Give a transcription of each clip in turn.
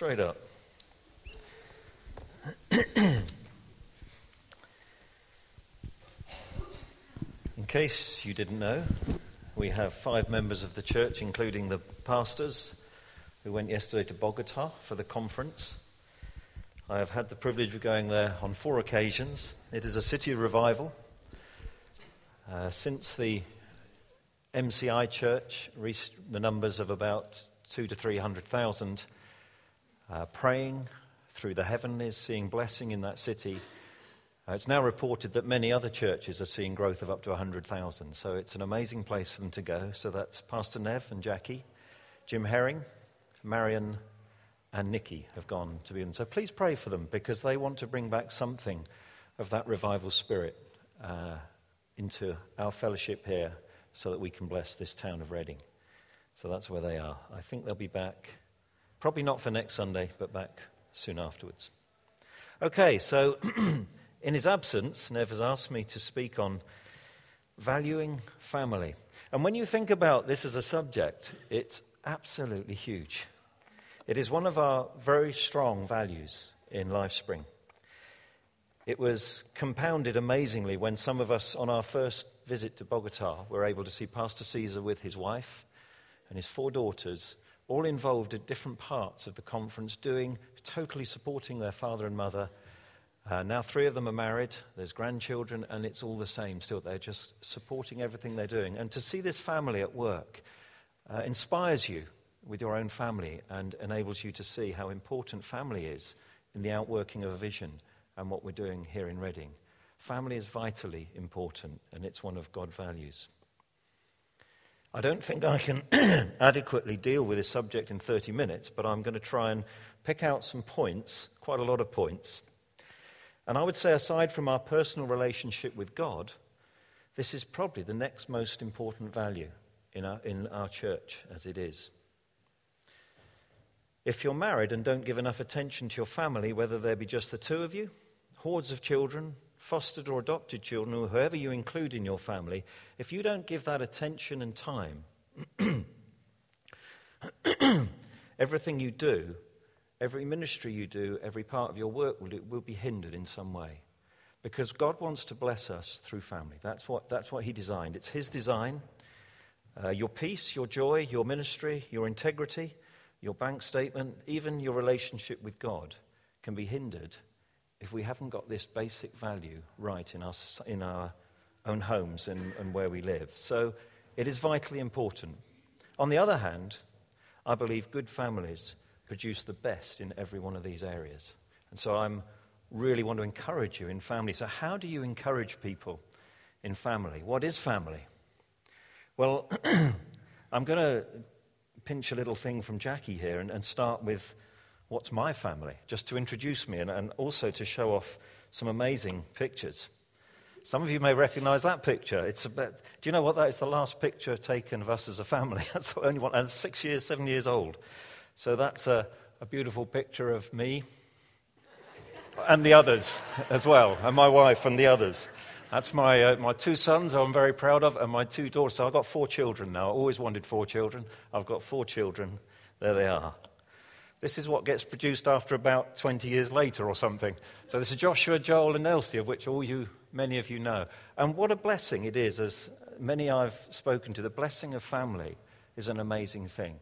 straight up. In case you didn't know, we have 5 members of the church, including the pastors, who went yesterday to Bogota for the conference. I have had the privilege of going there on 4 occasions. It is a city of revival. Since the MCI church reached the numbers of about 200,000 to 300,000, praying through the heavenlies, seeing blessing in that city. It's now reported that many other churches are seeing growth of up to 100,000. So it's an amazing place for them to go. So that's Pastor Nev and Jackie, Jim Herring, Marion and Nikki have gone to be in. So please pray for them, because they want to bring back something of that revival spirit into our fellowship here so that we can bless this town of Reading. So that's where they are. I think they'll be back, probably not for next Sunday, but back soon afterwards. Okay, so in his absence, Nev has asked me to speak on valuing family. And when you think about this as a subject, it's absolutely huge. It is one of our very strong values in LifeSpring. It was compounded amazingly when some of us on our first visit to Bogota were able to see Pastor Caesar with his wife and his 4 daughters, all involved at different parts of the conference, totally supporting their father and mother. Now 3 of them are married, there's grandchildren, and it's all the same still. They're just supporting everything they're doing. And to see this family at work inspires you with your own family and enables you to see how important family is in the outworking of a vision and what we're doing here in Reading. Family is vitally important, and it's one of God's values. I don't think I can adequately deal with this subject in 30 minutes, but I'm going to try and pick out some points, quite a lot of points. And I would say, aside from our personal relationship with God, this is probably the next most important value in our church as it is. If you're married and don't give enough attention to your family, whether there be just the 2 of you, hordes of children, fostered or adopted children, or whoever you include in your family, if you don't give that attention and time, everything you do, every ministry you do, every part of your work will be hindered in some way. Because God wants to bless us through family. That's what he designed. It's his design. Your peace, your joy, your ministry, your integrity, your bank statement, even your relationship with God can be hindered if we haven't got this basic value right in our own homes and where we live. So it is vitally important. On the other hand, I believe good families produce the best in every one of these areas. And so I'm really want to encourage you in family. So how do you encourage people in family? What is family? Well, I'm going to pinch a little thing from Jackie here and start with what's my family, just to introduce me and also to show off some amazing pictures. Some of you may recognize that picture. Do you know what? That is the last picture taken of us as a family. That's the only one, and 7 years old. So that's a beautiful picture of me and the others as well, and my wife and the others. That's my 2 sons, who I'm very proud of, and my 2 daughters. So I've got 4 children now. I always wanted 4 children. I've got 4 children. There they are. This is what gets produced after about 20 years later or something. So this is Joshua, Joel, and Elsie, of which many of you know. And what a blessing it is, as many I've spoken to. The blessing of family is an amazing thing.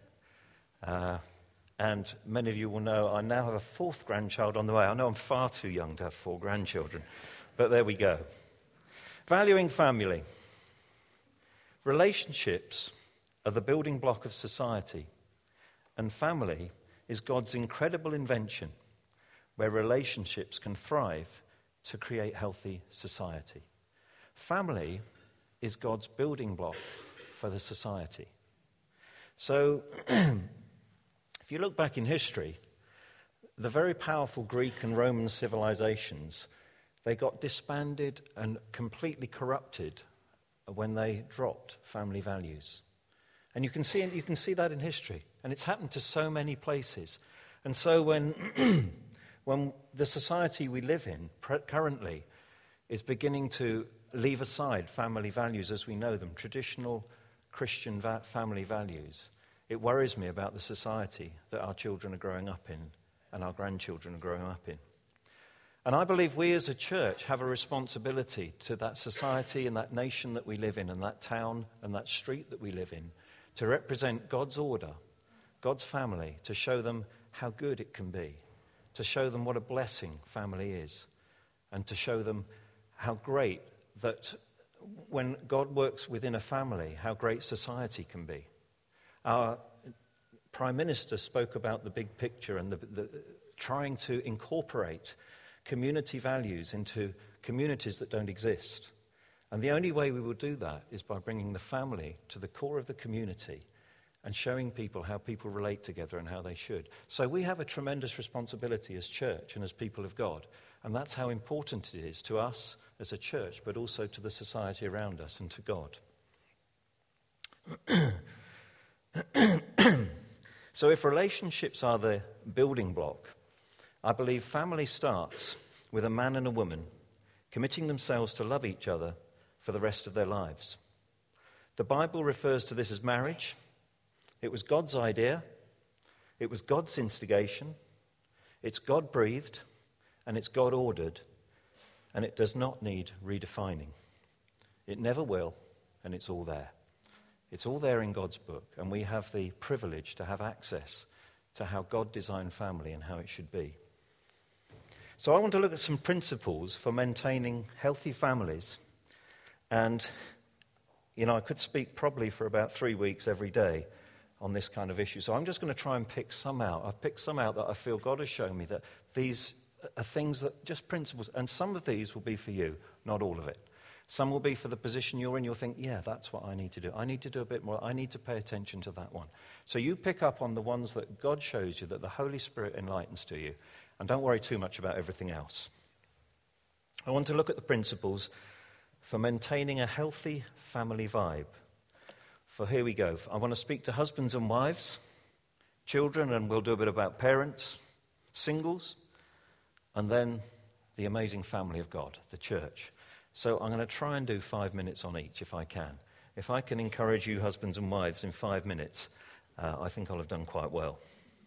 And many of you will know I now have a 4th grandchild on the way. I know I'm far too young to have 4 grandchildren, but there we go. Valuing family. Relationships are the building block of society, and family is God's incredible invention where relationships can thrive to create healthy society. Family is God's building block for the society. So, if you look back in history, the very powerful Greek and Roman civilizations, they got disbanded and completely corrupted when they dropped family values. And you can see that in history. And it's happened to so many places. And so when the society we live in currently is beginning to leave aside family values as we know them, traditional Christian family values, it worries me about the society that our children are growing up in and our grandchildren are growing up in. And I believe we as a church have a responsibility to that society and that nation that we live in and that town and that street that we live in to represent God's order, God's family, to show them how good it can be, to show them what a blessing family is, and to show them how great that when God works within a family, how great society can be. Our Prime Minister spoke about the big picture and the trying to incorporate community values into communities that don't exist. And the only way we will do that is by bringing the family to the core of the community and showing people how people relate together and how they should. So we have a tremendous responsibility as church and as people of God. And that's how important it is to us as a church, but also to the society around us and to God. So if relationships are the building block, I believe family starts with a man and a woman committing themselves to love each other for the rest of their lives. The Bible refers to this as marriage. It was God's idea. It was God's instigation. It's God-breathed, and it's God-ordered, and it does not need redefining. It never will, and it's all there. It's all there in God's book, and we have the privilege to have access to how God designed family and how it should be. So I want to look at some principles for maintaining healthy families. And, I could speak probably for about 3 weeks every day on this kind of issue. So I'm just going to try and pick some out. I've picked some out that I feel God has shown me that these are things that, just principles, and some of these will be for you, not all of it. Some will be for the position you're in. You'll think, yeah, that's what I need to do. I need to do a bit more. I need to pay attention to that one. So you pick up on the ones that God shows you, that the Holy Spirit enlightens to you. And don't worry too much about everything else. I want to look at the principles for maintaining a healthy family vibe. For here we go. I want to speak to husbands and wives, children, and we'll do a bit about parents, singles, and then the amazing family of God, the church. So I'm going to try and do 5 minutes on each if I can. If I can encourage you husbands and wives in 5 minutes, I think I'll have done quite well.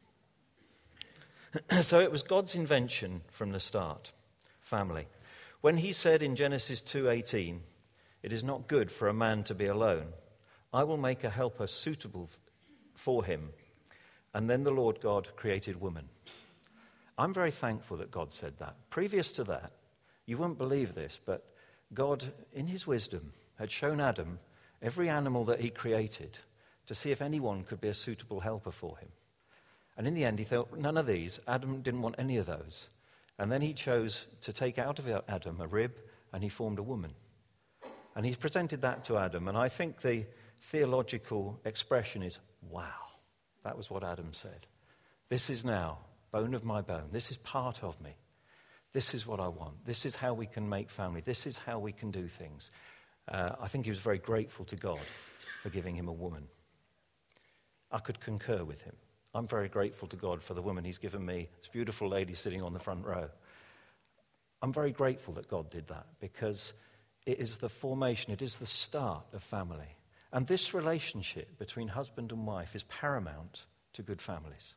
So it was God's invention from the start, family. When he said in Genesis 2:18, "It is not good for a man to be alone. I will make a helper suitable for him." And then the Lord God created woman. I'm very thankful that God said that. Previous to that, you won't believe this, but God, in his wisdom, had shown Adam every animal that he created to see if anyone could be a suitable helper for him. And in the end, he thought, none of these. Adam didn't want any of those. And then he chose to take out of Adam a rib, and he formed a woman. And he's presented that to Adam. And I think the theological expression is, wow, that was what Adam said. This is now bone of my bone. This is part of me. This is what I want. This is how we can make family. This is how we can do things. I think he was very grateful to God for giving him a woman. I could concur with him. I'm very grateful to God for the woman he's given me, this beautiful lady sitting on the front row. I'm very grateful that God did that because it is the formation, it is the start of family. And this relationship between husband and wife is paramount to good families.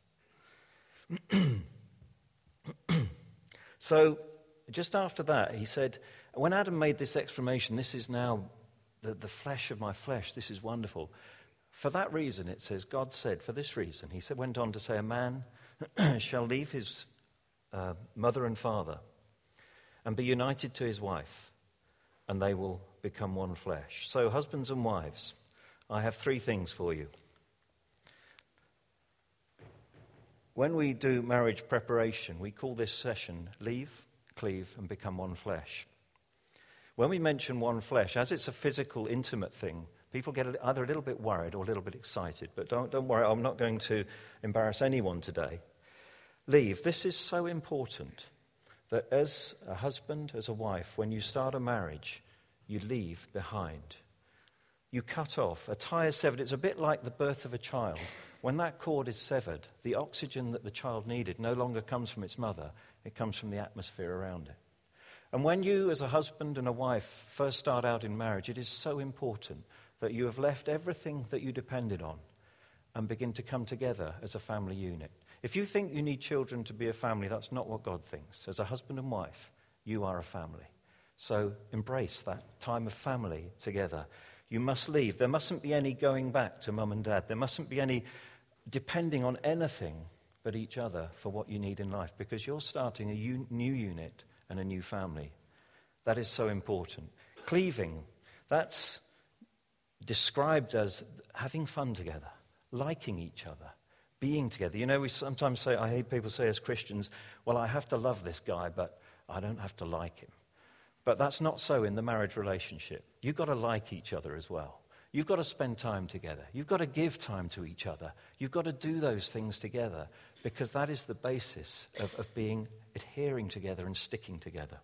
So just after that, he said, when Adam made this exclamation, "This is now the flesh of my flesh, this is wonderful." For that reason, it says, God said, for this reason, he said, went on to say, "A man shall leave his mother and father and be united to his wife, and they will become one flesh." So husbands and wives, I have 3 things for you. When we do marriage preparation, we call this session Leave, Cleave, and Become One Flesh. When we mention one flesh, as it's a physical, intimate thing, people get either a little bit worried or a little bit excited. But don't worry, I'm not going to embarrass anyone today. Leave. This is so important that as a husband, as a wife, when you start a marriage, you leave behind. You cut off. A tie is severed. It's a bit like the birth of a child. When that cord is severed, the oxygen that the child needed no longer comes from its mother. It comes from the atmosphere around it. And when you, as a husband and a wife, first start out in marriage, it is so important that you have left everything that you depended on and begin to come together as a family unit. If you think you need children to be a family, that's not what God thinks. As a husband and wife, you are a family. So embrace that time of family together. You must leave. There mustn't be any going back to mum and dad. There mustn't be any depending on anything but each other for what you need in life, because you're starting a new unit and a new family. That is so important. Cleaving, that's described as having fun together, liking each other, being together. You know, we sometimes say, I hear people say as Christians, well, I have to love this guy, but I don't have to like him. But that's not so in the marriage relationship. You've got to like each other as well. You've got to spend time together. You've got to give time to each other. You've got to do those things together, because that is the basis of adhering together and sticking together.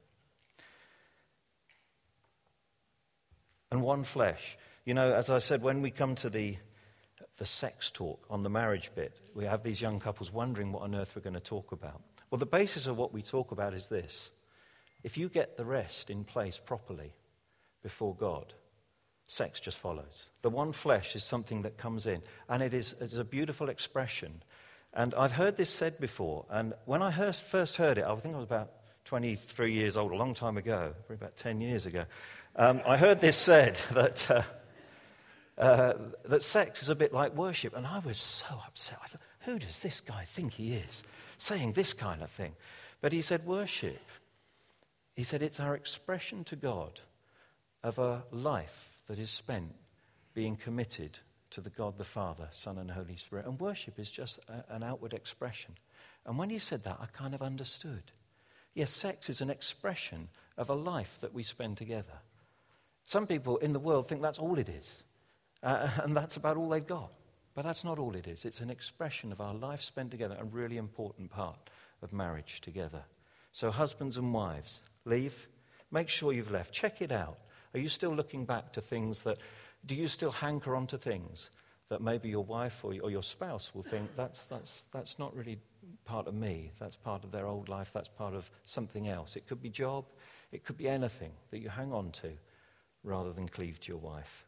And one flesh. You know, as I said, when we come to the sex talk on the marriage bit, we have these young couples wondering what on earth we're going to talk about. Well, the basis of what we talk about is this. If you get the rest in place properly before God, sex just follows. The one flesh is something that comes in, and it's a beautiful expression. And I've heard this said before, and when I first heard it, I think I was about 23 years old, a long time ago, probably about 10 years ago. I heard this said that sex is a bit like worship, and I was so upset. I thought, who does this guy think he is, saying this kind of thing? But he said worship. He said it's our expression to God of a life that is spent being committed to the God the Father, Son and Holy Spirit. And worship is just an outward expression. And when he said that, I kind of understood. Yes, sex is an expression of a life that we spend together. Some people in the world think that's all it is. And that's about all they've got. But that's not all it is. It's an expression of our life spent together, a really important part of marriage together. So husbands and wives, leave. Make sure you've left. Check it out. Are you still looking back to things do you still hanker onto things that maybe your wife or your spouse will think, that's not really part of me. That's part of their old life. That's part of something else. It could be job. It could be anything that you hang on to rather than cleave to your wife.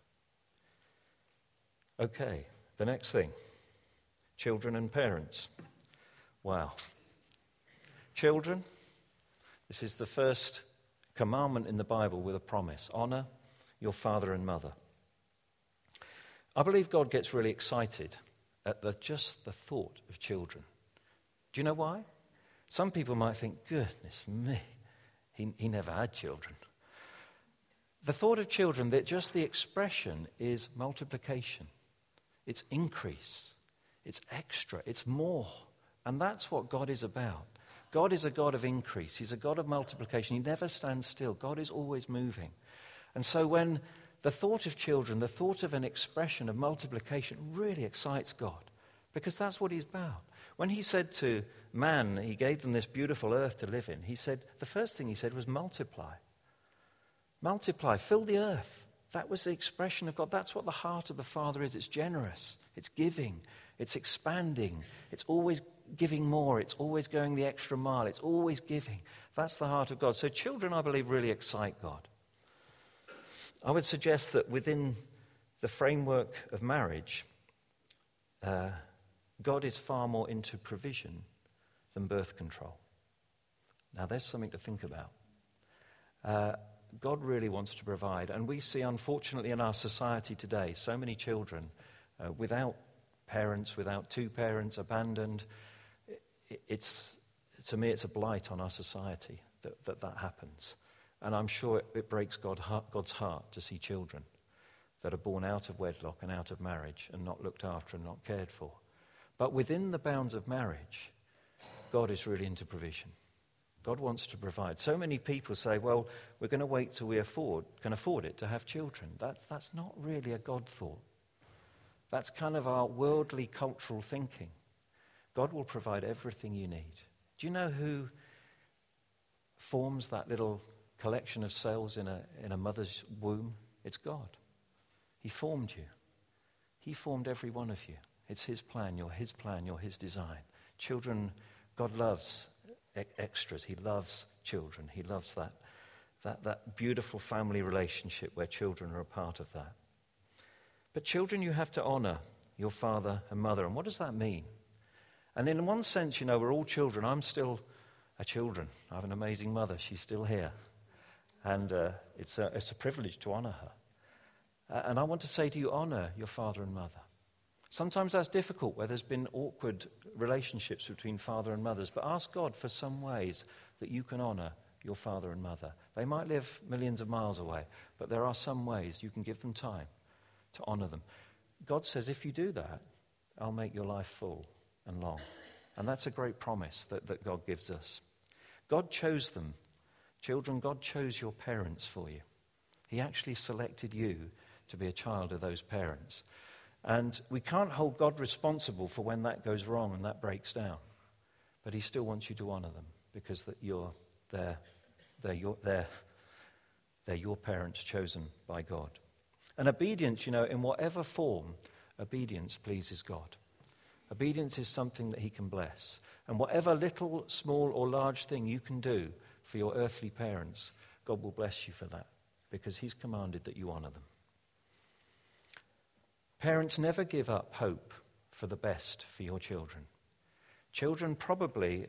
Okay, the next thing. Children and parents. Wow. Children, this is the first commandment in the Bible with a promise. Honor your father and mother. I believe God gets really excited at just the thought of children. Do you know why? Some people might think, goodness me, he never had children. The thought of children, that just the expression is multiplication. It's increase. It's extra. It's more. And that's what God is about. God is a God of increase. He's a God of multiplication. He never stands still. God is always moving. And so when the thought of children, the thought of an expression of multiplication really excites God, because that's what he's about. When he said to man, he gave them this beautiful earth to live in, he said, the first thing he said was multiply. Multiply, fill the earth. That was the expression of God. That's what the heart of the Father is. It's generous. It's giving. It's expanding. It's always giving more. It's always going the extra mile. It's always giving. That's the heart of God. So children, I believe, really excite God. I would suggest that within the framework of marriage, God is far more into provision than birth control. Now, there's something to think about. God really wants to provide. And we see, unfortunately, in our society today, so many children without parents, without two parents, abandoned. To me, it's a blight on our society that happens. And I'm sure it breaks God's heart to see children that are born out of wedlock and out of marriage and not looked after and not cared for. But within the bounds of marriage, God is really into provision. God wants to provide. So many people say, well, we're going to wait till we can afford it to have children. That's not really a God thought. That's kind of our worldly, cultural thinking. God will provide everything you need. Do you know who forms that little collection of cells in a mother's womb? It's God. He formed you. He formed every one of you. It's his plan. You're his design. Children, God loves extras. He loves children. He loves that beautiful family relationship where children are a part of that. But children, you have to honor your father and mother. And what does that mean? And in one sense, we're all children. I'm still a children. I have an amazing mother. She's still here. And it's a privilege to honor her. And I want to say to you, honor your father and mother. Sometimes that's difficult where there's been awkward relationships between father and mothers. But ask God for some ways that you can honor your father and mother. They might live millions of miles away, but there are some ways you can give them time to honor them. God says, if you do that, I'll make your life full and long. And that's a great promise that God gives us. God chose them. Children, God chose your parents for you. He actually selected you to be a child of those parents. And we can't hold God responsible for when that goes wrong and that breaks down. But he still wants you to honor them because that they're your parents chosen by God. And obedience, in whatever form, obedience pleases God. Obedience is something that he can bless. And whatever little, small or large thing you can do for your earthly parents, God will bless you for that because he's commanded that you honor them. Parents, never give up hope for the best for your children. Children probably,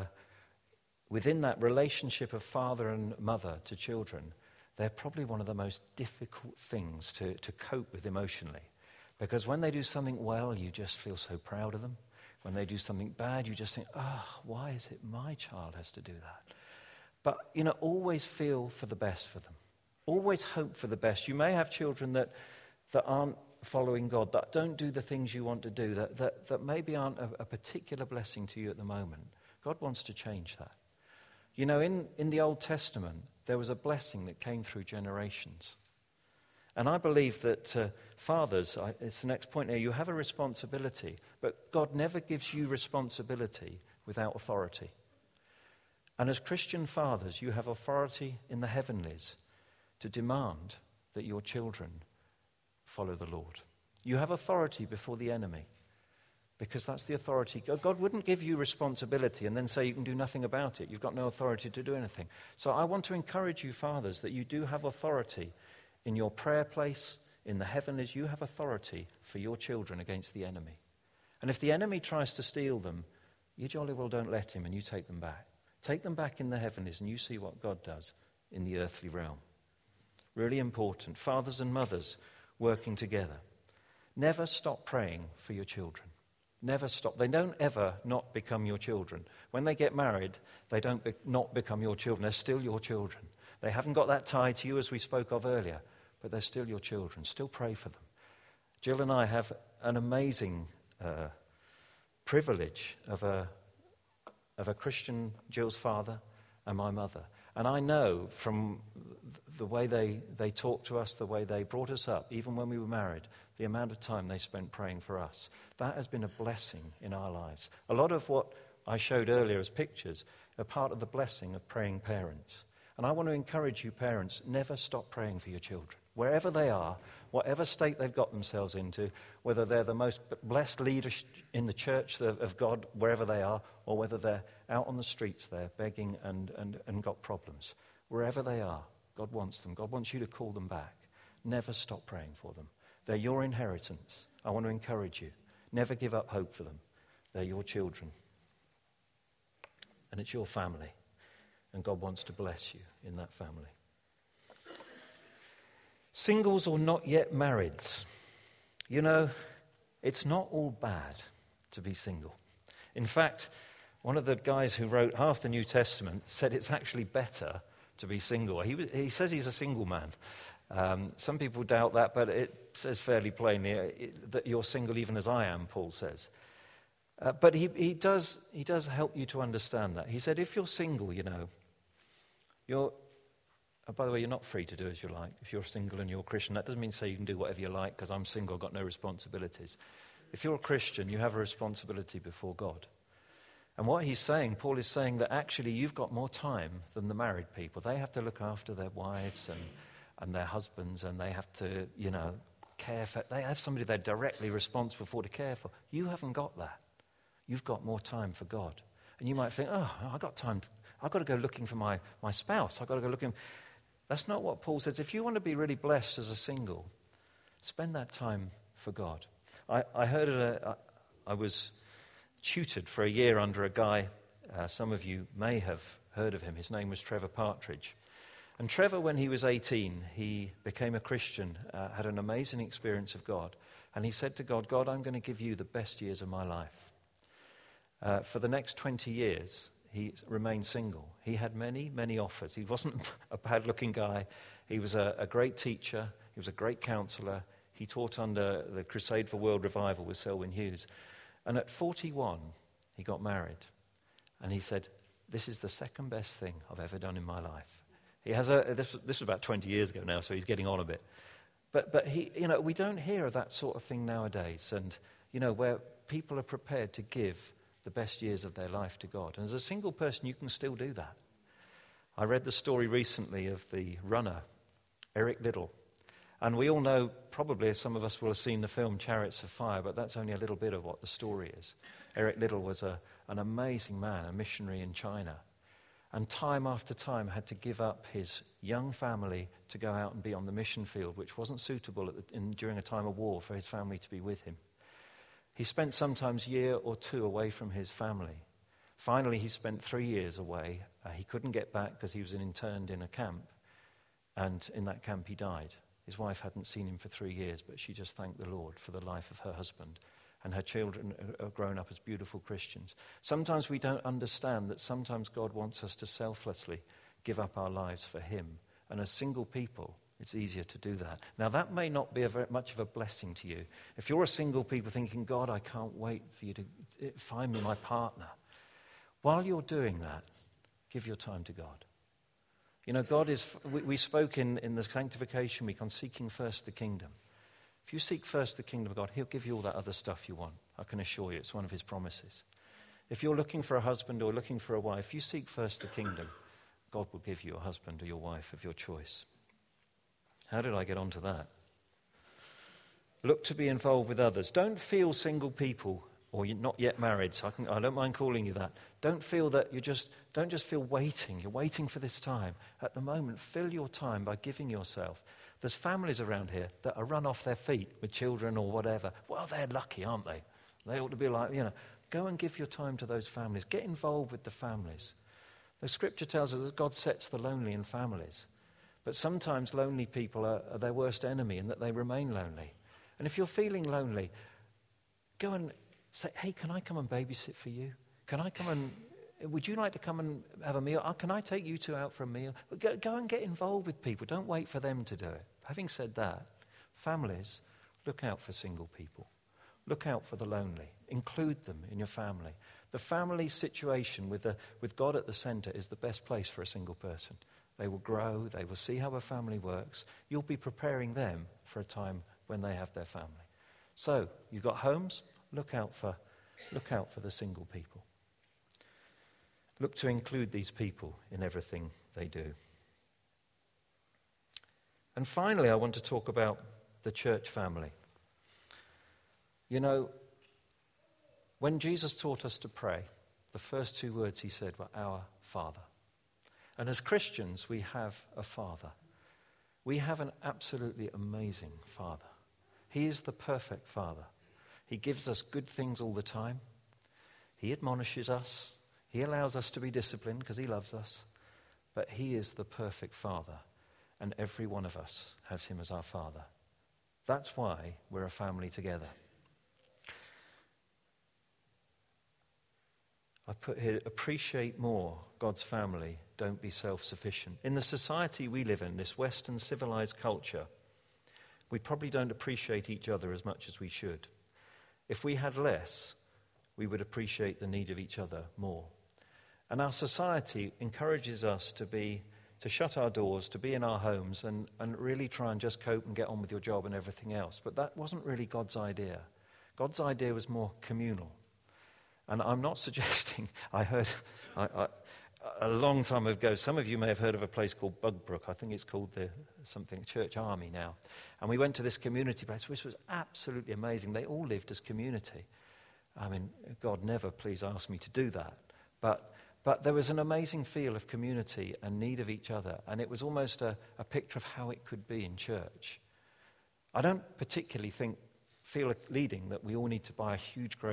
within that relationship of father and mother to children, they're probably one of the most difficult things to cope with emotionally. Because when they do something well, you just feel so proud of them. When they do something bad, you just think, why is it my child has to do that? But, always feel for the best for them. Always hope for the best. You may have children that aren't following God, that don't do the things you want to do, that maybe aren't a particular blessing to you at the moment. God wants to change that. In the Old Testament, there was a blessing that came through generations. And I believe that fathers, it's the next point here, you have a responsibility, but God never gives you responsibility without authority. And as Christian fathers, you have authority in the heavenlies to demand that your children follow the Lord. You have authority before the enemy because that's the authority. God wouldn't give you responsibility and then say you can do nothing about it. You've got no authority to do anything. So I want to encourage you, fathers, that you do have authority in your prayer place, in the heavenlies. You have authority for your children against the enemy. And if the enemy tries to steal them, you jolly well don't let him and you take them back. Take them back in the heavenlies and you see what God does in the earthly realm. Really important. Fathers and mothers working together. Never stop praying for your children. Never stop. They don't ever not become your children. When they get married, they don't not become your children. They're still your children. They haven't got that tie to you as we spoke of earlier, but they're still your children. Still pray for them. Jill and I have an amazing privilege of a Christian, Jill's father and my mother. And I know from the way they talked to us, the way they brought us up, even when we were married, the amount of time they spent praying for us. That has been a blessing in our lives. A lot of what I showed earlier as pictures are part of the blessing of praying parents. And I want to encourage you parents, never stop praying for your children. Wherever they are, whatever state they've got themselves into, whether they're the most blessed leaders in the church of God, wherever they are, or whether they're out on the streets there begging and got problems. Wherever they are, God wants them. God wants you to call them back. Never stop praying for them. They're your inheritance. I want to encourage you. Never give up hope for them. They're your children. And it's your family. And God wants to bless you in that family. Singles or not yet marrieds. It's not all bad to be single. In fact, one of the guys who wrote half the New Testament said it's actually better to be single. He says he's a single man. Some people doubt that, but it says fairly plainly that you're single even as I am, Paul says. But he does help you to understand that. He said if you're single, you're... by the way, you're not free to do as you like. If you're single and you're a Christian, that doesn't mean say you can do whatever you like because I'm single, I've got no responsibilities. If you're a Christian, you have a responsibility before God. And what he's saying, Paul is saying that actually you've got more time than the married people. They have to look after their wives and their husbands, and they have to, care for. They have somebody they're directly responsible for to care for. You haven't got that. You've got more time for God. And you might think, I've got time. I've got to go looking for my spouse. I've got to go looking. That's not what Paul says. If you want to be really blessed as a single, spend that time for God. I heard I was tutored for a year under a guy, some of you may have heard of him. His name was Trevor Partridge. And Trevor, when he was 18, he became a Christian, had an amazing experience of God. And he said to God, God, I'm going to give you the best years of my life. For the next 20 years, he remained single. He had many, many offers. He wasn't a bad-looking guy. He was a great teacher. He was a great counselor. He taught under the Crusade for World Revival with Selwyn Hughes. And at 41, he got married. And he said, this is the second best thing I've ever done in my life. He has this was about 20 years ago now, so he's getting on a bit. But he, we don't hear of that sort of thing nowadays. And, where people are prepared to give the best years of their life to God. And as a single person, you can still do that. I read the story recently of the runner, Eric Liddell. And we all know, probably some of us will have seen the film Chariots of Fire, but that's only a little bit of what the story is. Eric Liddell was an amazing man, a missionary in China. And time after time had to give up his young family to go out and be on the mission field, which wasn't suitable during a time of war for his family to be with him. He spent sometimes a year or two away from his family. Finally, he spent 3 years away. He couldn't get back because he was interned in a camp. And in that camp, he died. His wife hadn't seen him for 3 years, but she just thanked the Lord for the life of her husband. And her children are grown up as beautiful Christians. Sometimes we don't understand that sometimes God wants us to selflessly give up our lives for him. And as single people, it's easier to do that. Now, that may not be very much of a blessing to you. If you're a single people thinking, God, I can't wait for you to find me my partner. While you're doing that, give your time to God. God is, we spoke in the sanctification week on seeking first the kingdom. If you seek first the kingdom of God, he'll give you all that other stuff you want. I can assure you, it's one of his promises. If you're looking for a husband or looking for a wife, you seek first the kingdom, God will give you a husband or your wife of your choice. How did I get onto that? Look to be involved with others. Don't feel single people or you're not yet married, so I don't mind calling you that. Don't feel that don't just feel waiting. You're waiting for this time. At the moment, fill your time by giving yourself. There's families around here that are run off their feet with children or whatever. Well, they're lucky, aren't they? They ought to be like, go and give your time to those families. Get involved with the families. The scripture tells us that God sets the lonely in families. But sometimes lonely people are their worst enemy and that they remain lonely. And if you're feeling lonely, go and say, hey, can I come and babysit for you? Would you like to come and have a meal? Can I take you two out for a meal? Go and get involved with people. Don't wait for them to do it. Having said that, families, look out for single people. Look out for the lonely. Include them in your family. The family situation with God at the center is the best place for a single person. They will grow. They will see how a family works. You'll be preparing them for a time when they have their family. So, you've got homes. Look out for the single people. Look to include these people in everything they do. And finally, I want to talk about the church family. When Jesus taught us to pray, the first two words he said were, Our Father. And as Christians, we have a Father. We have an absolutely amazing Father. He is the perfect Father. He gives us good things all the time. He admonishes us. He allows us to be disciplined because he loves us. But he is the perfect Father. And every one of us has him as our Father. That's why we're a family together. I put here, appreciate more God's family. Don't be self-sufficient. In the society we live in, this Western civilized culture, we probably don't appreciate each other as much as we should. If we had less, we would appreciate the need of each other more. And our society encourages us to shut our doors, to be in our homes, and really try and just cope and get on with your job and everything else. But that wasn't really God's idea. God's idea was more communal. And I'm not suggesting, I heard a long time ago, some of you may have heard of a place called Bugbrook. I think it's called something Church Army now. And we went to this community place, which was absolutely amazing. They all lived as community. I mean, God never please ask me to do that. But there was an amazing feel of community and need of each other. And it was almost a picture of how it could be in church. I don't particularly feel leading that we all need to buy a huge, great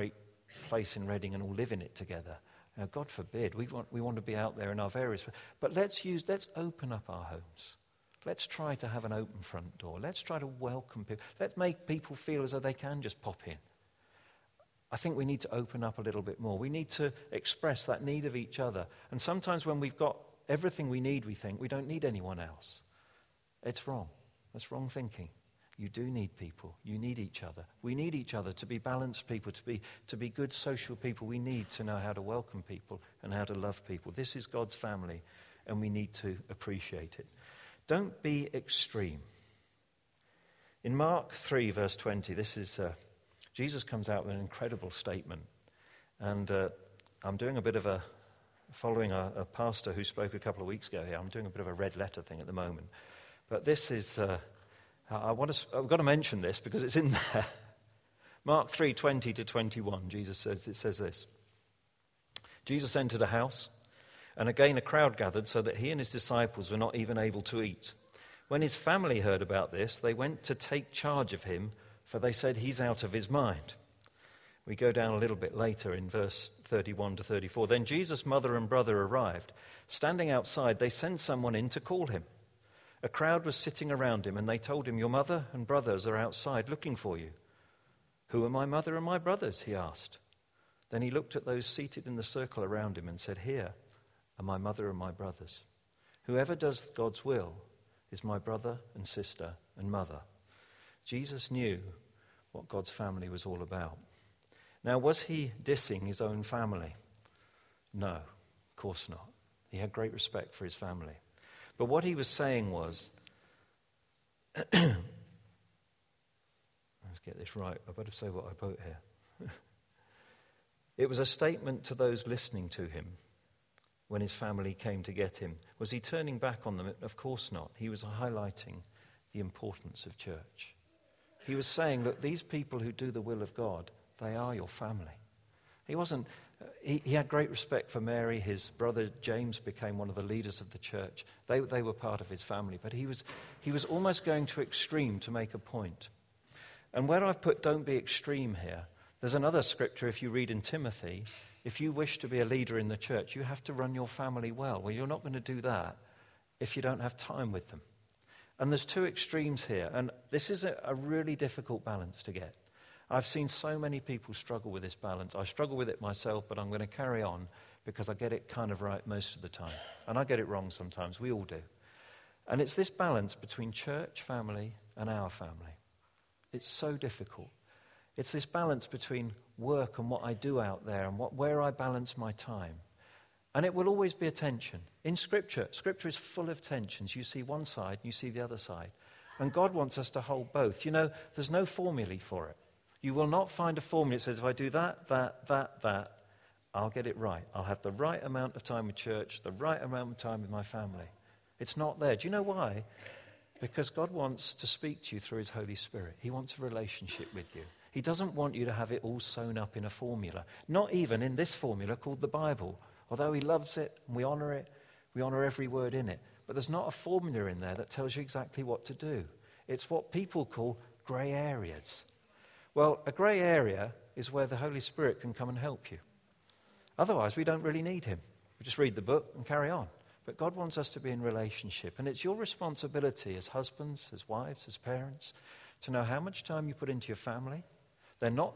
place in Reading and all live in it together. Now, God forbid, we want to be out there in our various... But let's open up our homes. Let's try to have an open front door. Let's try to welcome people. Let's make people feel as though they can just pop in. I think we need to open up a little bit more. We need to express that need of each other. And sometimes when we've got everything we need, we think we don't need anyone else. It's wrong. That's wrong thinking. You do need people. You need each other. We need each other to be balanced people, to be good social people. We need to know how to welcome people and how to love people. This is God's family, and we need to appreciate it. Don't be extreme. In Mark 3, verse 20, this is Jesus comes out with an incredible statement. And I'm doing a bit of following a pastor who spoke a couple of weeks ago here. I'm doing a bit of a red letter thing at the moment. But this is... I've got to mention this because it's in there. Mark 3, 20 to 21, it says this. Jesus entered a house, and again a crowd gathered so that he and his disciples were not even able to eat. When his family heard about this, they went to take charge of him, for they said he's out of his mind. We go down a little bit later in verse 31 to 34. Then Jesus' mother and brother arrived. Standing outside, they sent someone in to call him. A crowd was sitting around him, and they told him, "Your mother and brothers are outside looking for you." "Who are my mother and my brothers?" he asked. Then he looked at those seated in the circle around him and said, "Here are my mother and my brothers. Whoever does God's will is my brother and sister and mother." Jesus knew what God's family was all about. Now, was he dissing his own family? No, of course not. He had great respect for his family. But what he was saying was, let's get this right, I better say what I put here. It was a statement to those listening to him when his family came to get him. Was he turning back on them? Of course not. He was highlighting the importance of church. He was saying, look, these people who do the will of God, they are your family. He had great respect for Mary. His brother James became one of the leaders of the church. They were part of his family. But he was almost going to extreme to make a point. And where I've put "don't be extreme" here, there's another scripture if you read in Timothy. If you wish to be a leader in the church, you have to run your family well. Well, you're not going to do that if you don't have time with them. And there's two extremes here. And this is a really difficult balance to get. I've seen so many people struggle with this balance. I struggle with it myself, but I'm going to carry on because I get it kind of right most of the time. And I get it wrong sometimes. We all do. And it's this balance between church, family, and our family. It's so difficult. It's this balance between work and what I do out there and where I balance my time. And it will always be a tension. In Scripture is full of tensions. You see one side, you see the other side. And God wants us to hold both. You know, there's no formula for it. You will not find a formula that says, if I do that, I'll get it right. I'll have the right amount of time with church, the right amount of time with my family. It's not there. Do you know why? Because God wants to speak to you through his Holy Spirit. He wants a relationship with you. He doesn't want you to have it all sewn up in a formula. Not even in this formula called the Bible. Although he loves it and we honor every word in it. But there's not a formula in there that tells you exactly what to do. It's what people call grey areas. Well, a grey area is where the Holy Spirit can come and help you. Otherwise, we don't really need him. We just read the book and carry on. But God wants us to be in relationship. And it's your responsibility as husbands, as wives, as parents, to know how much time you put into your family. They're not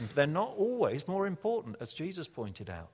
always more important, as Jesus pointed out.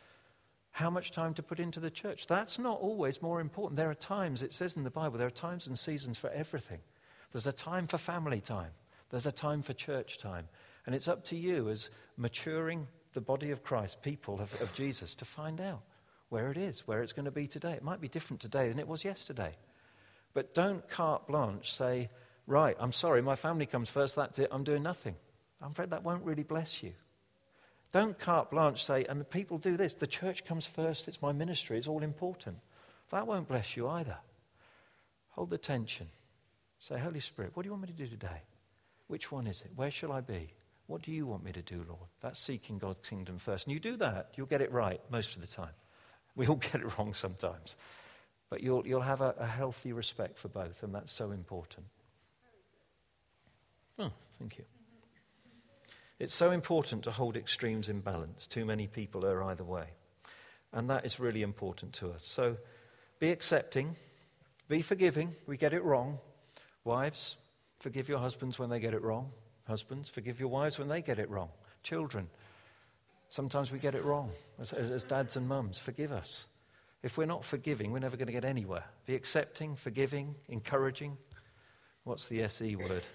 How much time to put into the church? That's not always more important. There are times, it says in the Bible, there are times and seasons for everything. There's a time for family time. There's a time for church time. And it's up to you as maturing the body of Christ, people of Jesus, to find out where it is, where it's going to be today. It might be different today than it was yesterday. But don't carte blanche say, right, I'm sorry, my family comes first, that's it, I'm doing nothing. I'm afraid that won't really bless you. Don't carte blanche say, and the people do this, the church comes first, it's my ministry, it's all important. That won't bless you either. Hold the tension. Say, Holy Spirit, what do you want me to do today? Which one is it? Where shall I be? What do you want me to do, Lord? That's seeking God's kingdom first. And you do that, you'll get it right most of the time. We all get it wrong sometimes. But you'll have a healthy respect for both, and that's so important. Oh, thank you. It's so important to hold extremes in balance. Too many people are either way. And that is really important to us. So be accepting, be forgiving. We get it wrong. Wives, forgive your husbands when they get it wrong. Husbands, forgive your wives when they get it wrong. Children, sometimes we get it wrong. As dads and mums, forgive us. If we're not forgiving, we're never going to get anywhere. Be accepting, forgiving, encouraging. What's the SE word?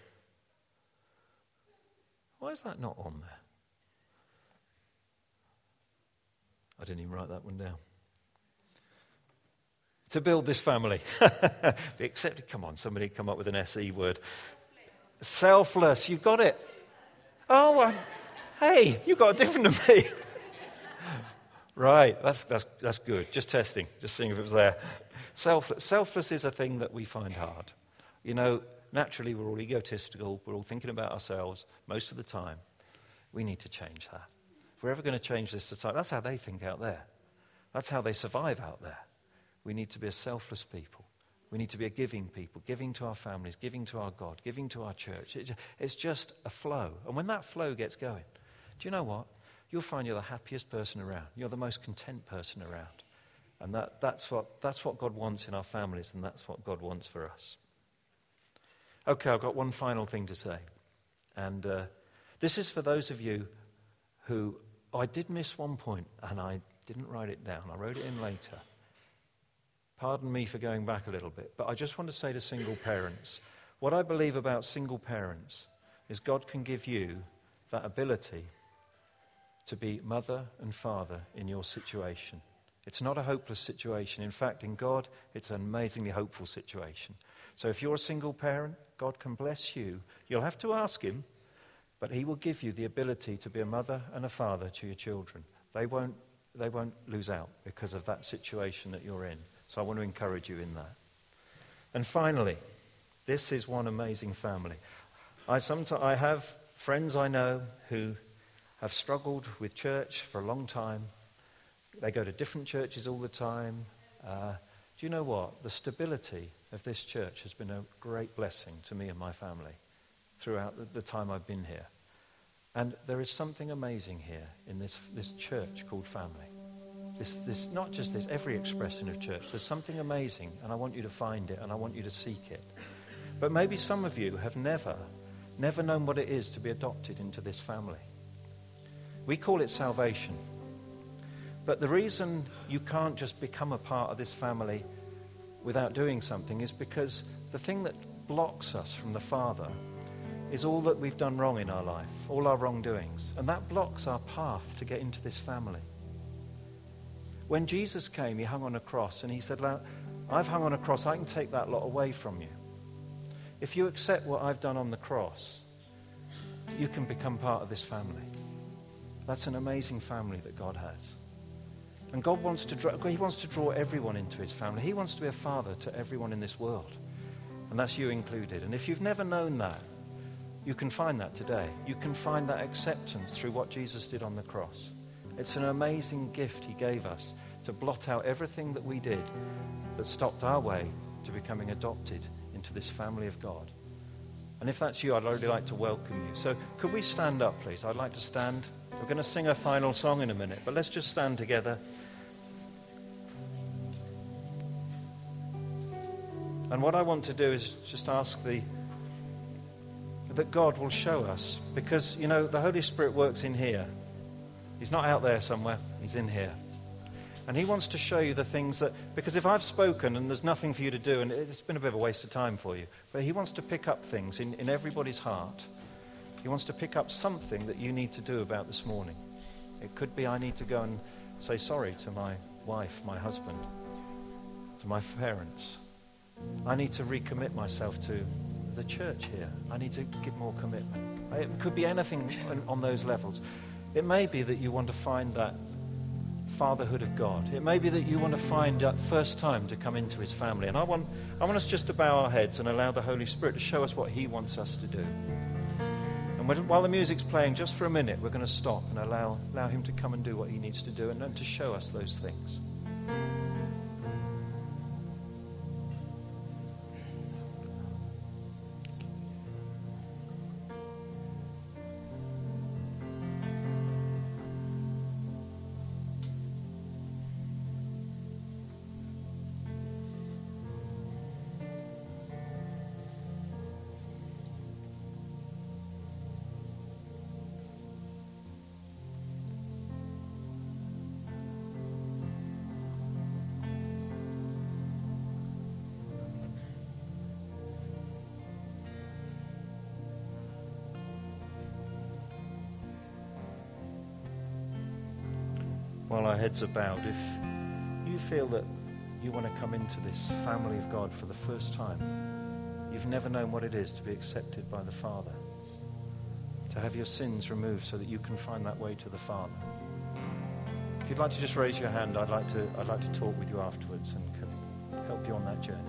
Why is that not on there? I didn't even write that one down. To build this family. Be accepted. Come on, somebody come up with an SE word. Selfless. You've got it. Oh, hey, you got it different to me. Right, that's good. Just testing, just seeing if it was there. Selfless is a thing that we find hard. You know, naturally we're all egotistical. We're all thinking about ourselves most of the time. We need to change that. If we're ever going to change this society, that's how they think out there. That's how they survive out there. We need to be a selfless people. We need to be a giving people, giving to our families, giving to our God, giving to our church. It's just a flow. And when that flow gets going, do you know what? You'll find you're the happiest person around. You're the most content person around. And that's what God wants in our families, and that's what God wants for us. Okay, I've got one final thing to say. And this is for those of you who, I did miss one point, and I didn't write it down. I wrote it in later. Pardon me for going back a little bit, but I just want to say to single parents, what I believe about single parents is God can give you that ability to be mother and father in your situation. It's not a hopeless situation. In fact, in God, it's an amazingly hopeful situation. So if you're a single parent, God can bless you. You'll have to ask him, but he will give you the ability to be a mother and a father to your children. They won't lose out because of that situation that you're in. So I want to encourage you in that. And finally, this is one amazing family. I have friends I know who have struggled with church for a long time. They go to different churches all the time. Do you know what? The stability of this church has been a great blessing to me and my family throughout the time I've been here. And there is something amazing here in this church called family. This not just this, every expression of church. There's something amazing, and I want you to find it, and I want you to seek it. But maybe some of you have never known what it is to be adopted into this family. We call it salvation. But the reason you can't just become a part of this family without doing something is because the thing that blocks us from the Father is all that we've done wrong in our life, all our wrongdoings. And that blocks our path to get into this family. When Jesus came, he hung on a cross, and he said, I've hung on a cross, I can take that lot away from you. If you accept what I've done on the cross, you can become part of this family. That's an amazing family that God has. And God wants to draw everyone into his family. He wants to be a father to everyone in this world. And that's you included. And if you've never known that, you can find that today. You can find that acceptance through what Jesus did on the cross. It's an amazing gift he gave us to blot out everything that we did that stopped our way to becoming adopted into this family of God. And if that's you, I'd really like to welcome you. So could we stand up, please? I'd like to stand. We're going to sing a final song in a minute, but let's just stand together. And what I want to do is just ask that God will show us, because, you know, the Holy Spirit works in here. He's not out there somewhere. He's in here. And he wants to show you the things that, because if I've spoken and there's nothing for you to do, and it's been a bit of a waste of time for you, but he wants to pick up things in everybody's heart. He wants to pick up something that you need to do about this morning. It could be I need to go and say sorry to my wife, my husband, to my parents. I need to recommit myself to the church here. I need to give more commitment. It could be anything on those levels. It may be that you want to find that fatherhood of God. It may be that you want to find that first time to come into his family. And I want us just to bow our heads and allow the Holy Spirit to show us what he wants us to do. And while the music's playing, just for a minute, we're going to stop and allow him to come and do what he needs to do and to show us those things. our heads are bowed, if you feel that you want to come into this family of God for the first time, you've never known what it is to be accepted by the Father, to have your sins removed so that you can find that way to the Father. If you'd like to just raise your hand, I'd like to talk with you afterwards and can help you on that journey.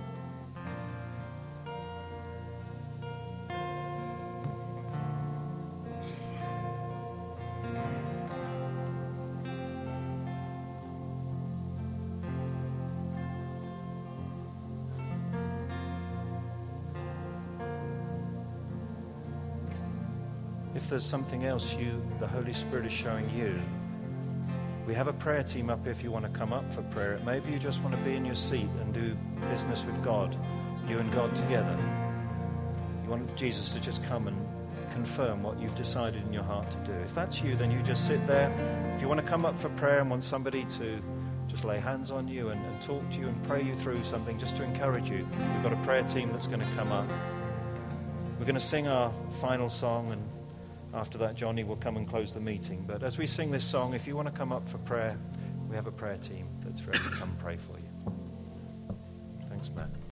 If there's something else the Holy Spirit is showing you, we have a prayer team up if you want to come up for prayer. Maybe you just want to be in your seat and do business with God, you and God together. You want Jesus to just come and confirm what you've decided in your heart to do. If that's you, then you just sit there. If you want to come up for prayer and want somebody to just lay hands on you and talk to you and pray you through something, just to encourage you, we've got a prayer team that's going to come up. We're going to sing our final song, and after that, Johnny will come and close the meeting. But as we sing this song, if you want to come up for prayer, we have a prayer team that's ready to come pray for you. Thanks, Matt.